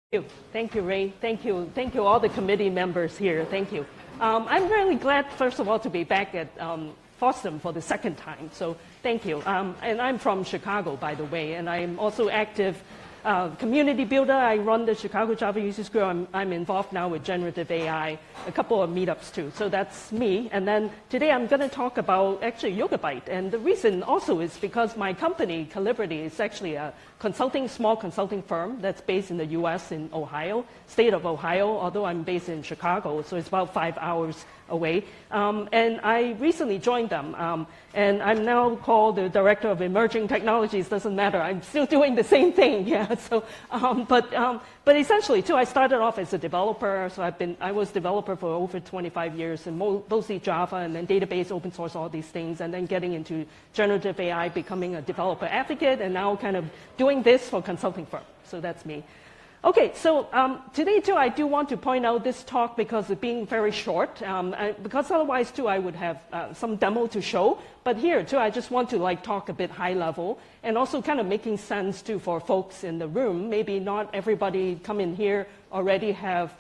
Thank you, Ray. Thank you, all the committee members here. Thank you. I'm really glad, first of all, to be back at FOSDEM for the second time. So thank you. And I'm from Chicago, by the way, and I'm also active community builder. I run the Chicago Java Users Group. I'm involved now with generative AI, a couple of meetups too. So that's me. And then today I'm going to talk about actually Yogabyte. And the reason also is because my company, Calibrity, is actually a small consulting firm that's based in the US in Ohio, state of Ohio, although I'm based in Chicago, so it's about 5 hours away. And I recently joined them. And I'm now called the Director of Emerging Technologies. Doesn't matter. I'm still doing the same thing. Yeah. So, but essentially, too, I started off as a developer. So I was developer for over 25 years, and mostly Java, and then database, open source, all these things, and then getting into generative AI, becoming a developer advocate, and now kind of doing this for consulting firm. So that's me. Okay, so today, too, I do want to point out this talk because it's being very short, because otherwise, too, I would have some demo to show. But here, too, I just want to talk a bit high level and also kind of making sense, too, for folks in the room. Maybe not everybody come in here already have